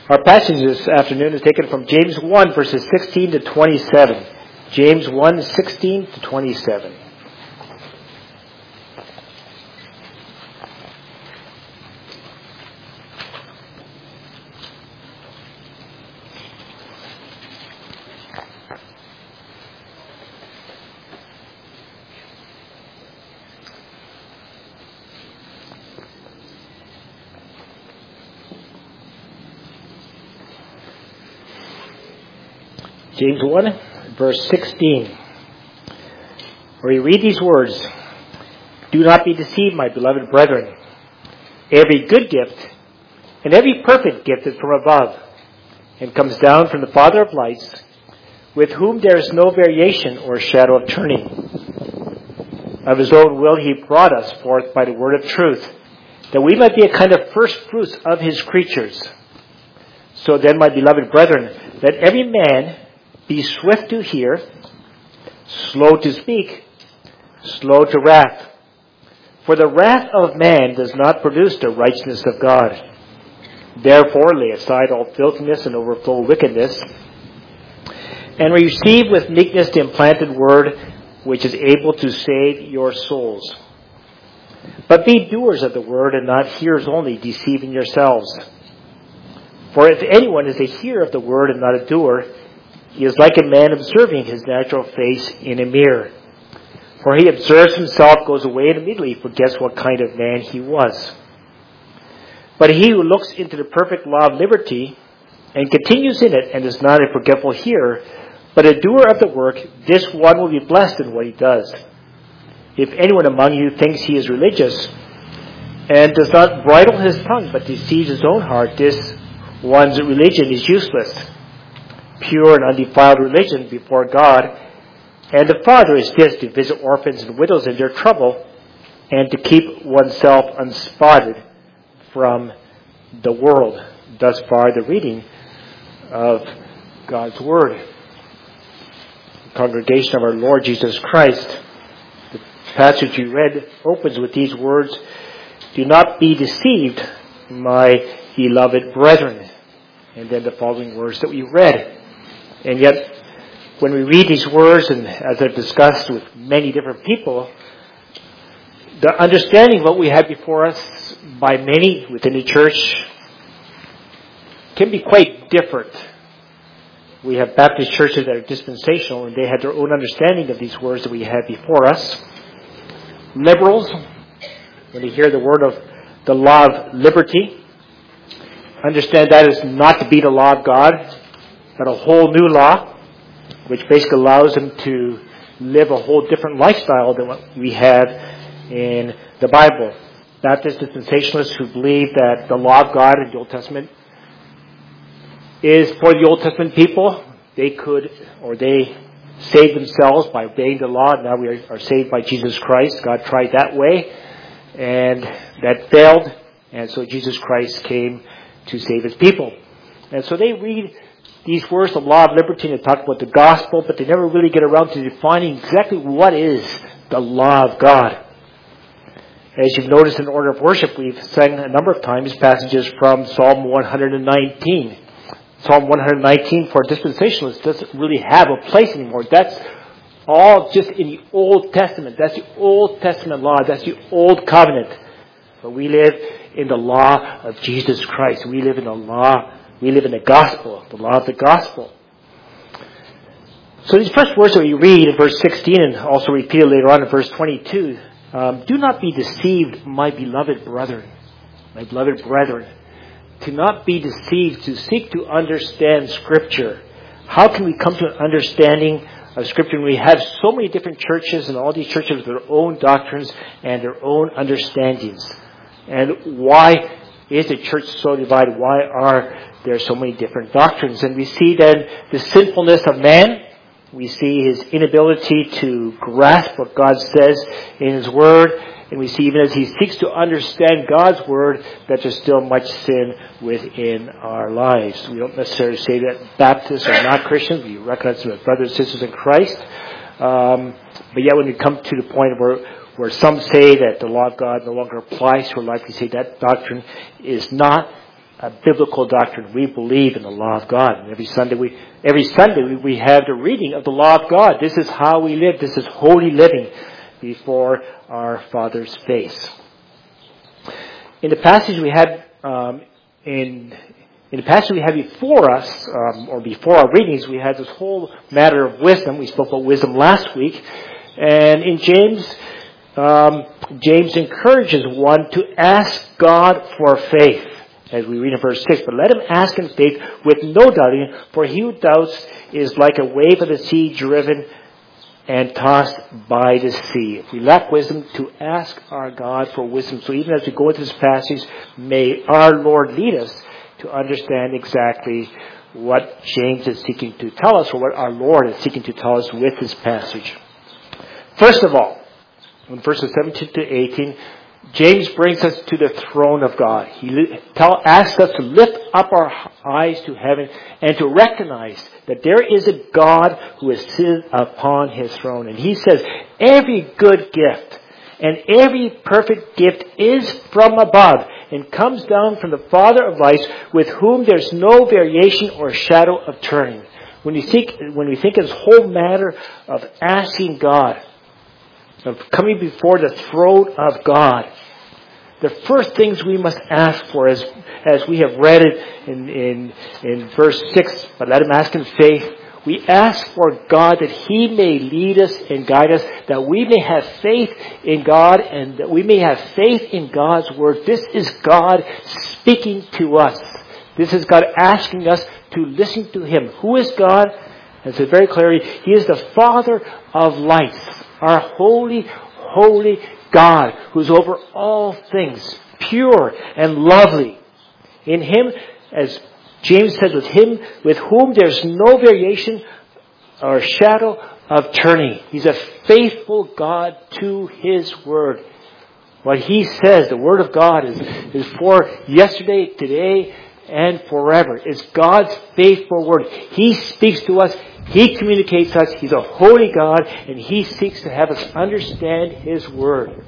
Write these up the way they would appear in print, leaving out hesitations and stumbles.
Our passage this afternoon is taken from James 1, verses 16 to 27. James 1, 16 to 27. James 1, verse 16, where we read these words, "Do not be deceived, my beloved brethren. Every good gift and every perfect gift is from above, and comes down from the Father of lights, with whom there is no variation or shadow of turning. Of his own will he brought us forth by the word of truth, that we might be a kind of first fruits of his creatures. So then, my beloved brethren, let every man be swift to hear, slow to speak, slow to wrath. For the wrath of man does not produce the righteousness of God. Therefore lay aside all filthiness and overflow wickedness, and receive with meekness the implanted word, which is able to save your souls. But be doers of the word, and not hearers only, deceiving yourselves. For if anyone is a hearer of the word and not a doer, he is like a man observing his natural face in a mirror. For he observes himself, goes away, and immediately forgets what kind of man he was. But he who looks into the perfect law of liberty and continues in it, and is not a forgetful hearer, but a doer of the work, this one will be blessed in what he does. If anyone among you thinks he is religious, and does not bridle his tongue, but deceives his own heart, this one's religion is useless. Pure and undefiled religion before God and the Father is this, to visit orphans and widows in their trouble, and to keep oneself unspotted from the world." Thus far, the reading of God's Word. The congregation of our Lord Jesus Christ. The passage we read opens with these words, "Do not be deceived, my beloved brethren." And then the following words that we read. And yet, when we read these words, and as I've discussed with many different people, the understanding of what we have before us by many within the church can be quite different. We have Baptist churches that are dispensational, and they have their own understanding of these words that we have before us. Liberals, when they hear the word of the law of liberty, understand that is not to be the law of God, but a whole new law, which basically allows them to live a whole different lifestyle than what we have in the Bible. Baptist dispensationalists who believe that the law of God in the Old Testament is for the Old Testament people. They saved themselves by obeying the law. Now we are saved by Jesus Christ. God tried that way, and that failed. And so Jesus Christ came to save his people. And so they read these words, the law of liberty, and they talk about the gospel, but they never really get around to defining exactly what is the law of God. As you've noticed in order of worship, we've sang a number of times passages from Psalm 119. Psalm 119 for dispensationalists doesn't really have a place anymore. That's all just in the Old Testament. That's the Old Testament law. That's the Old Covenant. But we live in the law of Jesus Christ. We live in the law. We live in the gospel, the law of the gospel. So these first words that we read in verse 16 and also repeated later on in verse 22, "Do not be deceived, my beloved brethren." My beloved brethren. To not be deceived, to seek to understand Scripture. How can we come to an understanding of Scripture when we have so many different churches, and all these churches with their own doctrines and their own understandings? And why is the church so divided? Why are there so many different doctrines? And we see then the sinfulness of man. We see his inability to grasp what God says in his Word. And we see even as he seeks to understand God's Word, that there's still much sin within our lives. We don't necessarily say that Baptists are not Christians. We recognize them as brothers and sisters in Christ. But yet when we come to the point where some say that the law of God no longer applies to our life, we say that doctrine is not a biblical doctrine. We believe in the law of God. And every Sunday we have the reading of the law of God. This is how we live. This is holy living before our Father's face. In the passage we had in the passage we had before us, or before our readings, we had this whole matter of wisdom. We spoke about wisdom last week. And in James, James encourages one to ask God for faith, as we read in verse 6. But let him ask in faith with no doubting, for he who doubts is like a wave of the sea driven and tossed by the sea. If we lack wisdom, to ask our God for wisdom. So even as we go into this passage, may our Lord lead us to understand exactly what James is seeking to tell us, or what our Lord is seeking to tell us with this passage. First of all, in verses 17 to 18, James brings us to the throne of God. He asks us to lift up our eyes to heaven and to recognize that there is a God who is seated upon His throne. And he says, every good gift and every perfect gift is from above and comes down from the Father of lights, with whom there's no variation or shadow of turning. When we think of this whole matter of asking God, of coming before the throne of God, the first things we must ask for, as we have read it in verse 6, but let him ask in faith. We ask for God that He may lead us and guide us, that we may have faith in God and that we may have faith in God's Word. This is God speaking to us. This is God asking us to listen to Him. Who is God? As it very clearly, He is the Father of lights, our holy, holy God, who's over all things, pure and lovely. In Him, as James says, with whom there's no variation or shadow of turning. He's a faithful God to His Word. What He says, the Word of God, is for yesterday, today, and forever. It's God's faithful Word. He speaks to us. He communicates to us. He's a holy God, and He seeks to have us understand His Word.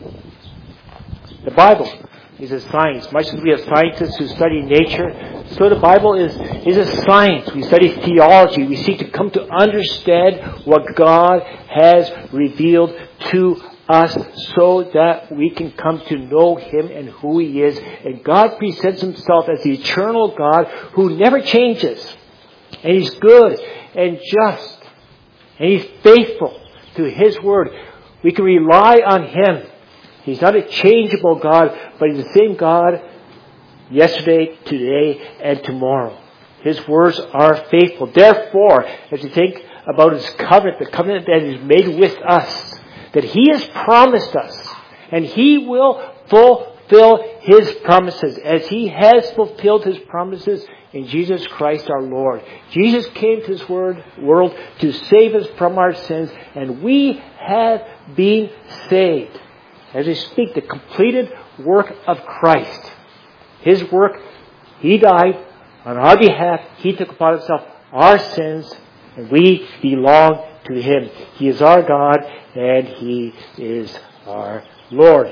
The Bible is a science. Much as we have scientists who study nature, so the Bible is a science. We study theology. We seek to come to understand what God has revealed to us so that we can come to know Him and who He is. And God presents Himself as the eternal God who never changes. And He's good and just. And He's faithful to His Word. We can rely on Him. He's not a changeable God, but He's the same God yesterday, today, and tomorrow. His words are faithful. Therefore, as you think about His covenant, the covenant that He's made with us, that He has promised us, and He will fulfill His promises, as He has fulfilled His promises in Jesus Christ our Lord. Jesus came to this world to save us from our sins, and we have been saved. As we speak, the completed work of Christ. His work, He died on our behalf. He took upon Himself our sins, and we belong to Him. He is our God, and He is our Lord.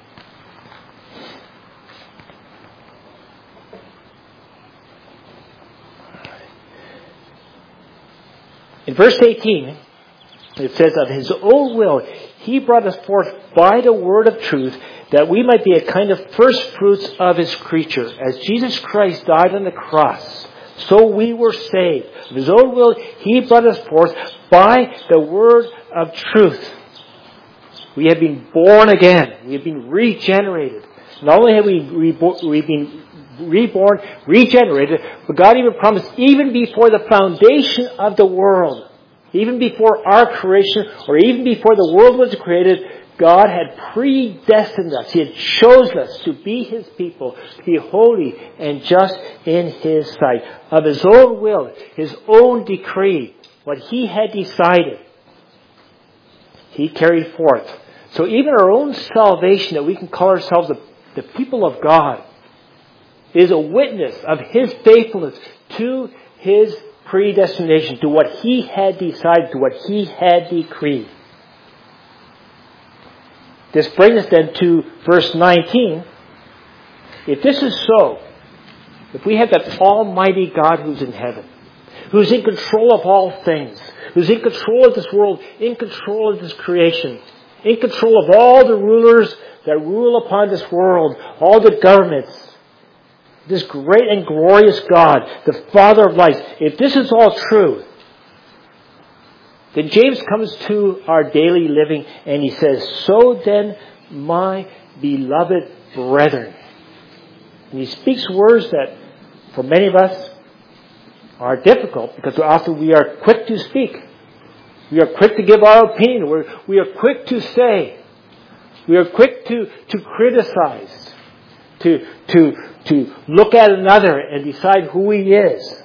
In verse 18, it says, of His own will, He brought us forth by the word of truth, that we might be a kind of first fruits of His creature. As Jesus Christ died on the cross, so we were saved. Of His own will, He brought us forth by the word of truth. We have been born again. We have been regenerated. Not only have we been reborn, regenerated, but God even promised, even before the foundation of the world, even before our creation, or even before the world was created, God had predestined us. He had chosen us to be His people, to be holy and just in His sight. Of His own will, His own decree, what He had decided, He carried forth. So even our own salvation, that we can call ourselves the people of God, is a witness of His faithfulness to His predestination, to what He had decided, to what He had decreed. This brings us then to verse 19. If this is so, if we have that almighty God who's in heaven, who's in control of all things, who's in control of this world, in control of this creation, in control of all the rulers that rule upon this world, all the governments, this great and glorious God, the Father of lights, if this is all true, then James comes to our daily living and he says, "So then, my beloved brethren." And he speaks words that for many of us are difficult because often we are quick to speak. We are quick to give our opinion. We are quick to say. We are quick to criticize, to look at another and decide who he is.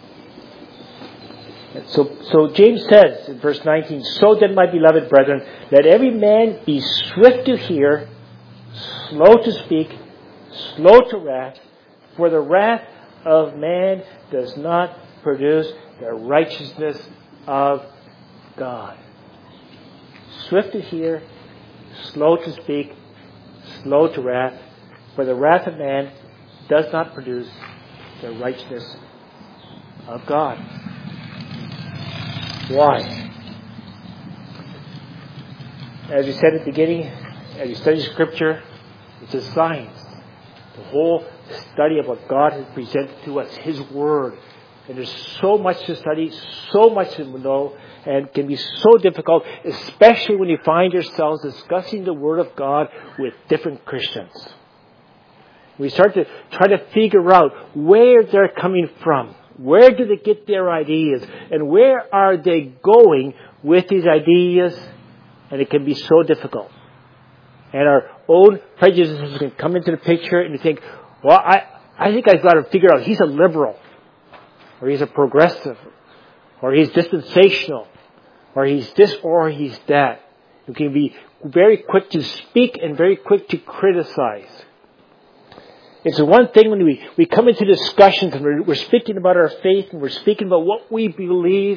So James says in verse 19, "So then, my beloved brethren, let every man be swift to hear, slow to speak, slow to wrath, for the wrath of man does not produce the righteousness of God." Swift to hear, slow to speak, slow to wrath, for the wrath of man does not produce the righteousness of God. Why? As we said at the beginning, as you study Scripture, it's a science. The whole study of what God has presented to us, His Word. And there's so much to study, so much to know, and it can be so difficult, especially when you find yourselves discussing the Word of God with different Christians. We start to try to figure out where they're coming from. Where do they get their ideas? And where are they going with these ideas? And it can be so difficult. And our own prejudices can come into the picture and you think, well, I think I've got to figure out he's a liberal, or he's a progressive, or he's dispensational, or he's this or he's that. You can be very quick to speak and very quick to criticize. It's the one thing when we come into discussions and we're speaking about our faith and we're speaking about what we believe.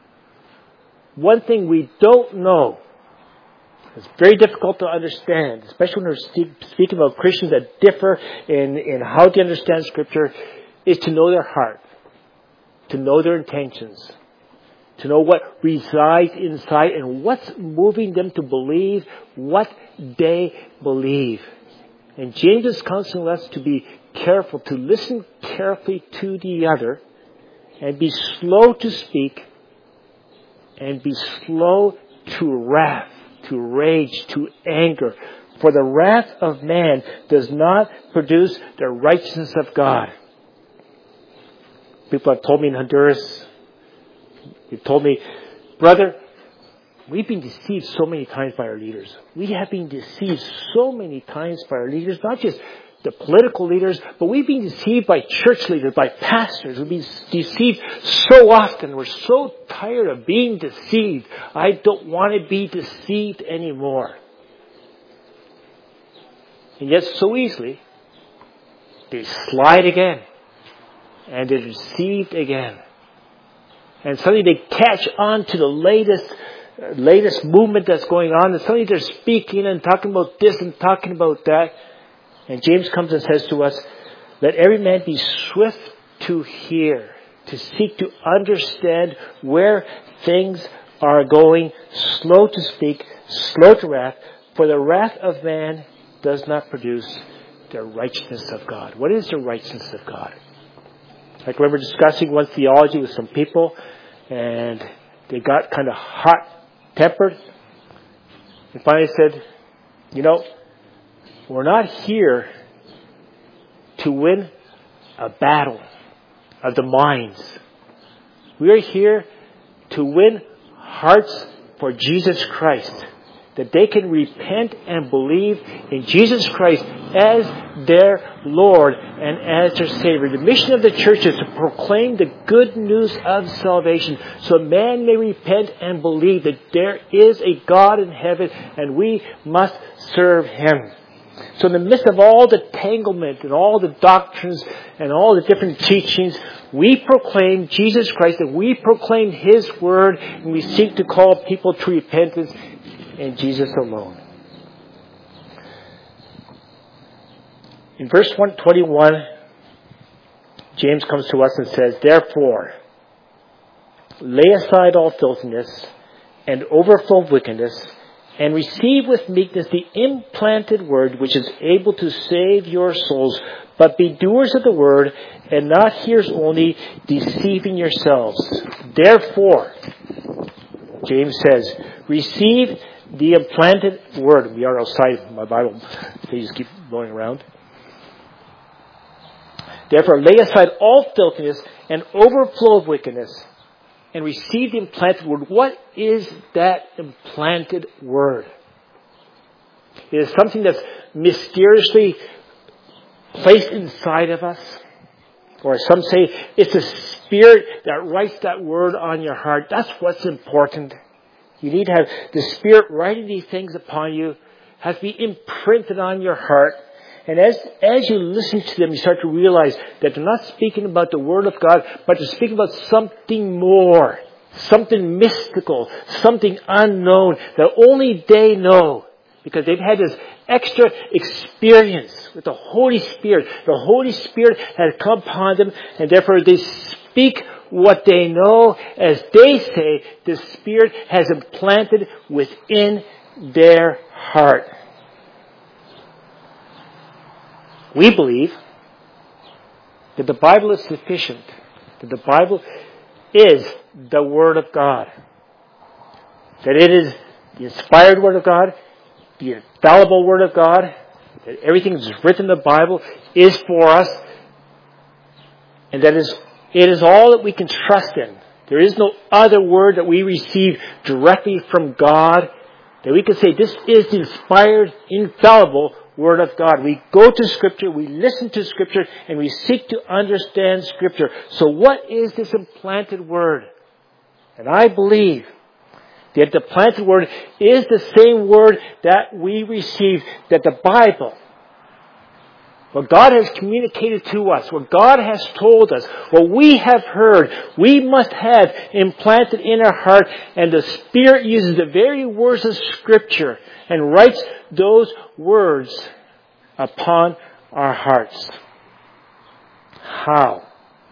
One thing we don't know, it's very difficult to understand, especially when we're speaking about Christians that differ in how to understand Scripture, is to know their heart, to know their intentions, to know what resides inside and what's moving them to believe what they believe. And James is counseling us to be careful, to listen carefully to the other, and be slow to speak, and be slow to wrath, to rage, to anger. For the wrath of man does not produce the righteousness of God. People have told me in Honduras, they've told me, "Brother, we've been deceived so many times by our leaders. We have been deceived so many times by our leaders, not just the political leaders, but we've been deceived by church leaders, by pastors. We've been deceived so often. We're so tired of being deceived. I don't want to be deceived anymore." And yet so easily, they slide again. And they're deceived again. And suddenly they catch on to the latest movement that's going on, and suddenly they're speaking and talking about this and talking about that. And James comes and says to us, "Let every man be swift to hear, to seek to understand where things are going, slow to speak, slow to wrath, for the wrath of man does not produce the righteousness of God." What is the righteousness of God? I remember discussing one theology with some people, and they got kind of hot-tempered. And finally said, we're not here to win a battle of the minds. We are here to win hearts for Jesus Christ, that they can repent and believe in Jesus Christ as their Lord and as their Savior. The mission of the church is to proclaim the good news of salvation so man may repent and believe that there is a God in heaven and we must serve Him. So in the midst of all the tanglement and all the doctrines and all the different teachings, we proclaim Jesus Christ and we proclaim His Word, and we seek to call people to repentance in Jesus alone. In verse 121, James comes to us and says, therefore, lay aside all filthiness and overflow of wickedness, and receive with meekness the implanted word which is able to save your souls. But be doers of the word, and not hearers only, deceiving yourselves. Therefore, James says, receive the implanted word. We are outside. My Bible pages keep going around. Therefore, lay aside all filthiness and overflow of wickedness, and receive the implanted word. What is that implanted word? It is something that's mysteriously placed inside of us. Or some say, it's the Spirit that writes that word on your heart. That's what's important. You need to have the Spirit writing these things upon you. It has to be imprinted on your heart. And as you listen to them, you start to realize that they're not speaking about the Word of God, but they're speaking about something more, something mystical, something unknown that only they know, because they've had this extra experience with the Holy Spirit. The Holy Spirit has come upon them, and therefore they speak what they know. As they say, the Spirit has implanted within their heart. We believe that the Bible is sufficient, that the Bible is the Word of God, that it is the inspired Word of God, the infallible Word of God, that everything that's written in the Bible is for us, and that it is all that we can trust in. There is no other word that we receive directly from God that we can say, this is the inspired, infallible Word of God. We go to Scripture, we listen to Scripture, and we seek to understand Scripture. So what is this implanted Word? And I believe that the implanted Word is the same Word that we receive, that the Bible, what God has communicated to us, what God has told us, what we have heard, we must have implanted in our heart, and the Spirit uses the very words of Scripture and writes those words upon our hearts. How?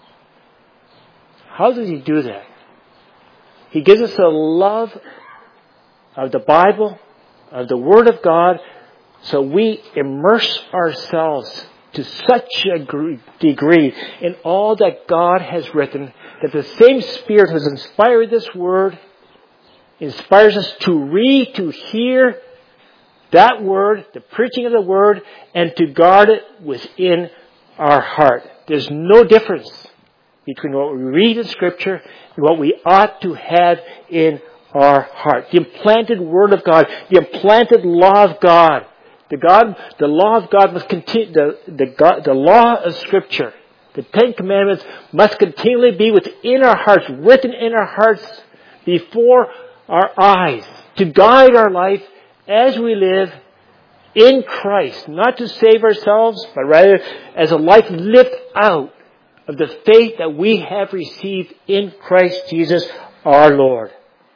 How does He do that? He gives us a love of the Bible, of the Word of God, so we immerse ourselves to such a degree in all that God has written, that the same Spirit who has inspired this Word inspires us to read, to hear that Word, the preaching of the Word, and to guard it within our heart. There's no difference between what we read in Scripture and what we ought to have in our heart. The implanted Word of God, the implanted law of God. The law of God must continue. The law of Scripture, the Ten Commandments, must continually be within our hearts, written in our hearts, before our eyes, to guide our life as we live in Christ, not to save ourselves, but rather as a life lived out of the faith that we have received in Christ Jesus our Lord.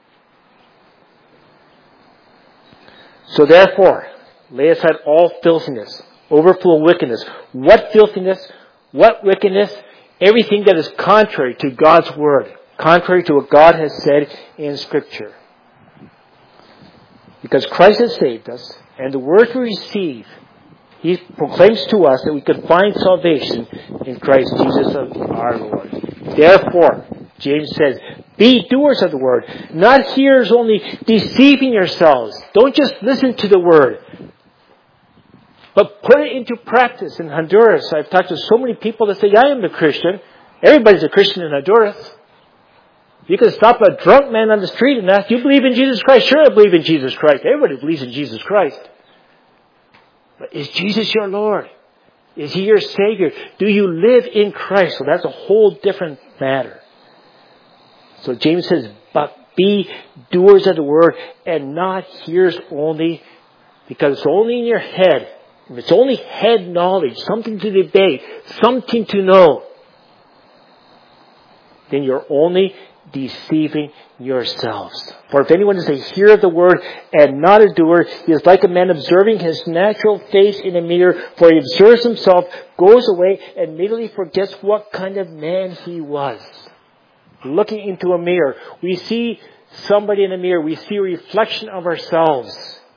So therefore, lay aside all filthiness, overflow wickedness. What filthiness? What wickedness? Everything that is contrary to God's Word, contrary to what God has said in Scripture. Because Christ has saved us, and the Word we receive, He proclaims to us that we can find salvation in Christ Jesus our Lord. Therefore, James says, be doers of the Word, not hearers only, deceiving yourselves. Don't just listen to the Word, but put it into practice. In Honduras, I've talked to so many people that say, I am a Christian. Everybody's a Christian in Honduras. You can stop a drunk man on the street and ask, do you believe in Jesus Christ? Sure, I believe in Jesus Christ. Everybody believes in Jesus Christ. But is Jesus your Lord? Is He your Savior? Do you live in Christ? So that's a whole different matter. So James says, but be doers of the Word and not hearers only, because it's only in your head. If it's only head knowledge, something to debate, something to know, then you're only deceiving yourselves. For if anyone is a hearer of the word and not a doer, he is like a man observing his natural face in a mirror, for he observes himself, goes away, and immediately forgets what kind of man he was. Looking into a mirror, we see somebody in a mirror, we see a reflection of ourselves.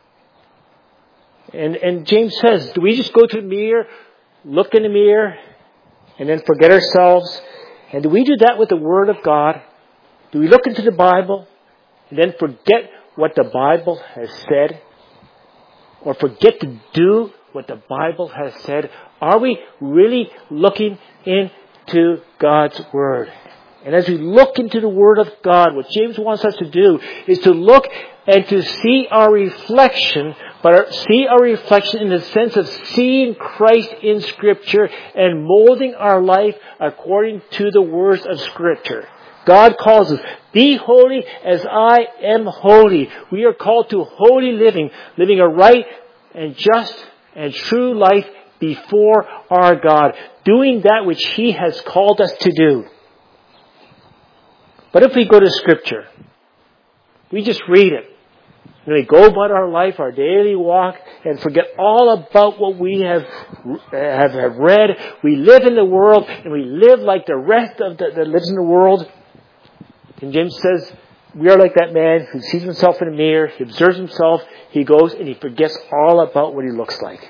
And James says, do we just go to the mirror, look in the mirror, and then forget ourselves? And do we do that with the Word of God? Do we look into the Bible and then forget what the Bible has said? Or forget to do what the Bible has said? Are we really looking into God's Word? And as we look into the Word of God, what James wants us to do is to look and to see our reflection, but see our reflection in the sense of seeing Christ in Scripture and molding our life according to the words of Scripture. God calls us, be holy as I am holy. We are called to holy living, living a right and just and true life before our God, doing that which He has called us to do. But if we go to Scripture, we just read it, and we go about our life, our daily walk, and forget all about what we have read. We live in the world, and we live like the rest of that lives in the world. And James says, we are like that man who sees himself in a mirror, he observes himself, he goes and he forgets all about what he looks like.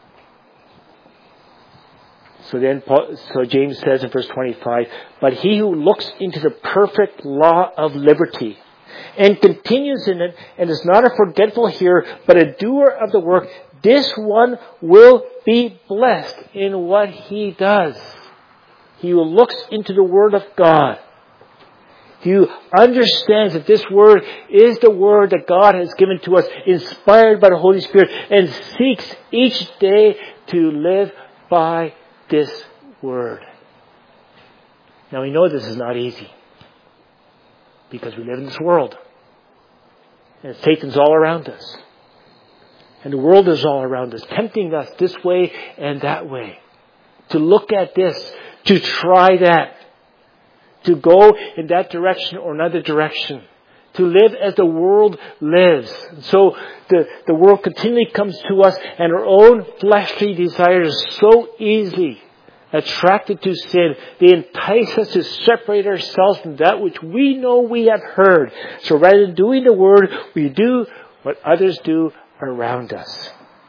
So James says in verse 25, but he who looks into the perfect law of liberty and continues in it and is not a forgetful hearer, but a doer of the work, this one will be blessed in what he does. He who looks into the Word of God, he who understands that this Word is the Word that God has given to us, inspired by the Holy Spirit, and seeks each day to live by this Word. Now we know this is not easy, because we live in this world. And Satan's all around us. And the world is all around us, tempting us this way and that way. To look at this, to try that, to go in that direction or another direction. To live as the world lives. So the world continually comes to us, and our own fleshly desires so easily attracted to sin. They entice us to separate ourselves from that which we know we have heard. So rather than doing the Word, we do what others do around us.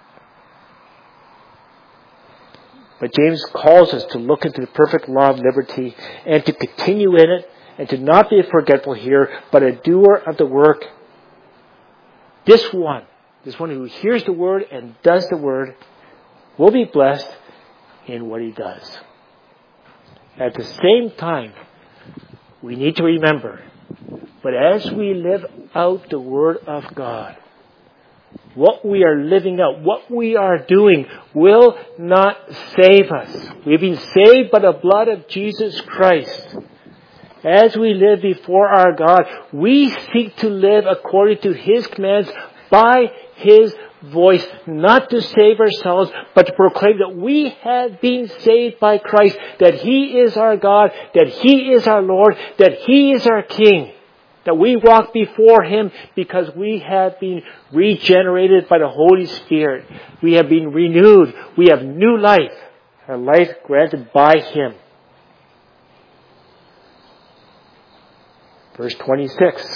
But James calls us to look into the perfect law of liberty and to continue in it, and to not be a forgetful hearer, but a doer of the work. This one who hears the Word and does the Word, will be blessed in what he does. At the same time, we need to remember, but as we live out the Word of God, what we are living out, what we are doing, will not save us. We've been saved by the blood of Jesus Christ. As we live before our God, we seek to live according to His commands by His voice, not to save ourselves, but to proclaim that we have been saved by Christ, that He is our God, that He is our Lord, that He is our King, that we walk before Him because we have been regenerated by the Holy Spirit. We have been renewed. We have new life, a life granted by Him. Verse 26.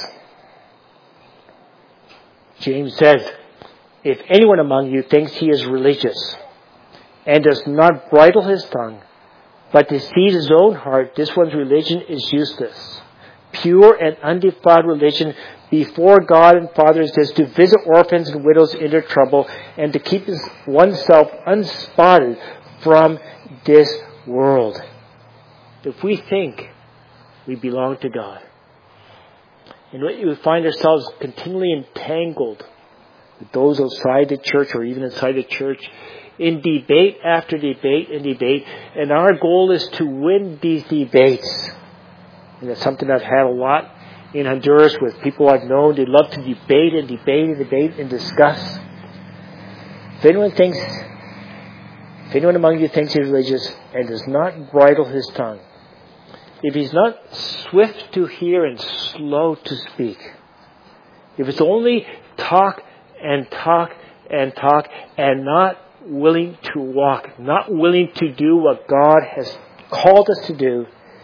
James says, if anyone among you thinks he is religious and does not bridle his tongue, but deceives his own heart, this one's religion is useless. Pure and undefiled religion before God and Father is this, to visit orphans and widows in their trouble, and to keep oneself unspotted from this world. If we think we belong to God, and we find ourselves continually entangled with those outside the church or even inside the church in debate after debate and debate, and our goal is to win these debates. And that's something I've had a lot in Honduras with people I've known. They love to debate and debate and debate and discuss. If anyone among you thinks he's religious and does not bridle his tongue, if He's not swift to hear and slow to speak, if it's only talk and talk and talk and not willing to walk, not willing to do what God has called us to do,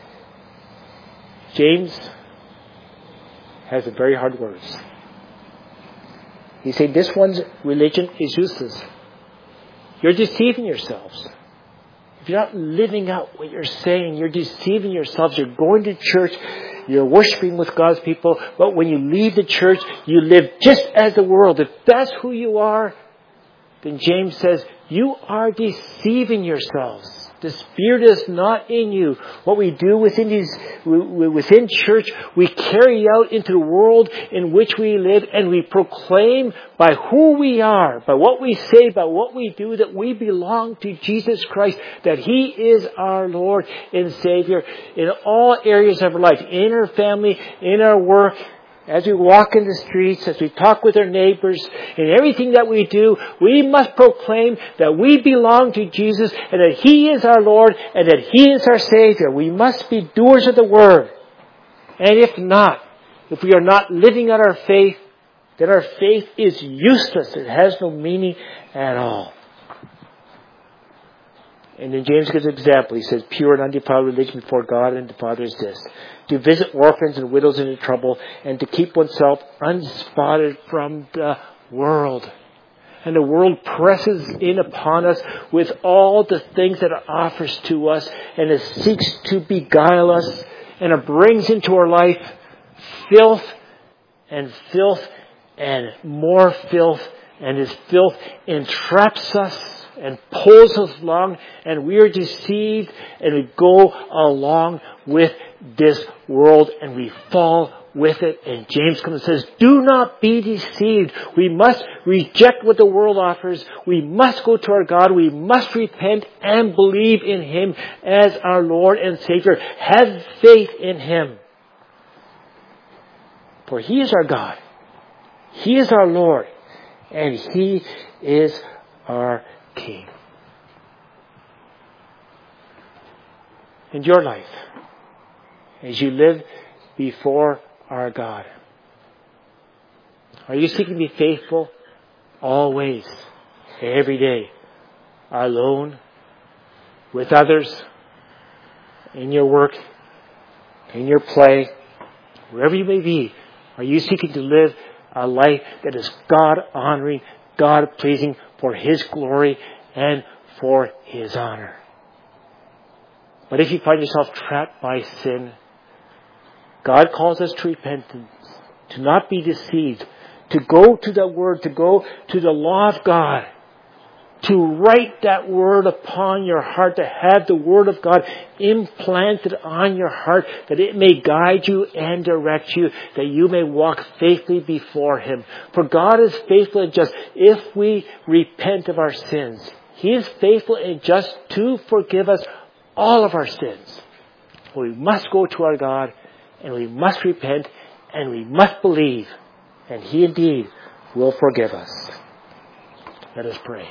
James has a very hard words. He's saying this one's religion is useless. You're deceiving yourselves. If you're not living out what you're saying, you're deceiving yourselves. You're going to church, you're worshiping with God's people, but when you leave the church, you live just as the world. If that's who you are, then James says, you are deceiving yourselves. The Spirit is not in you. What we do within church, we carry out into the world in which we live, and we proclaim by who we are, by what we say, by what we do, that we belong to Jesus Christ, that He is our Lord and Savior in all areas of our life, in our family, in our work, as we walk in the streets, as we talk with our neighbors, in everything that we do, we must proclaim that we belong to Jesus and that He is our Lord and that He is our Savior. We must be doers of the Word. And if not, if we are not living out our faith, then our faith is useless. It has no meaning at all. And then James gives an example. He says, pure and undefiled religion before God and the Father is this: to visit orphans and widows in trouble, and to keep oneself unspotted from the world. And the world presses in upon us with all the things that it offers to us, and it seeks to beguile us, and it brings into our life filth and more filth, and this filth entraps us and pulls us along, and we are deceived, and we go along with this world, and we fall with it. And James comes and says, do not be deceived. We must reject what the world offers. We must go to our God. We must repent and believe in Him as our Lord and Savior. Have faith in Him. For He is our God. He is our Lord. And He is our King. In your life, as you live before our God, are you seeking to be faithful always, every day, alone, with others, in your work, in your play, wherever you may be? Are you seeking to live a life that is God-honoring, God-pleasing, for His glory and for His honor? But if you find yourself trapped by sin, God calls us to repentance, to not be deceived, to go to the Word, to go to the law of God, to write that Word upon your heart, to have the Word of God implanted on your heart, that it may guide you and direct you, that you may walk faithfully before Him. For God is faithful and just if we repent of our sins. He is faithful and just to forgive us all of our sins. We must go to our God, and we must repent, and we must believe, and He indeed will forgive us. Let us pray.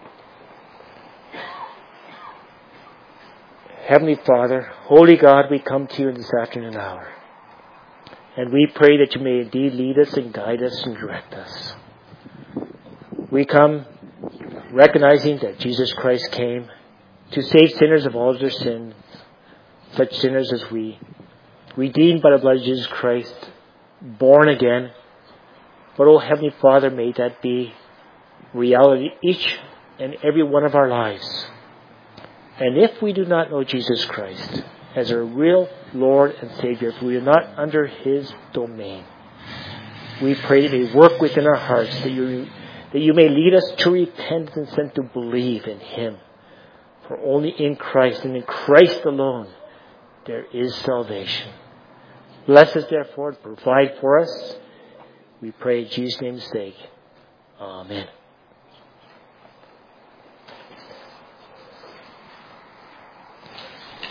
Heavenly Father, Holy God, we come to You in this afternoon hour. And we pray that You may indeed lead us and guide us and direct us. We come recognizing that Jesus Christ came to save sinners of all their sins, such sinners as we, redeemed by the blood of Jesus Christ, born again. But, oh Heavenly Father, may that be reality each and every one of our lives. And if we do not know Jesus Christ as our real Lord and Savior, if we are not under His domain, we pray that He work within our hearts, that you may lead us to repentance and to believe in Him. For only in Christ and in Christ alone there is salvation. Bless us therefore, provide for us. We pray in Jesus' name's sake. Amen.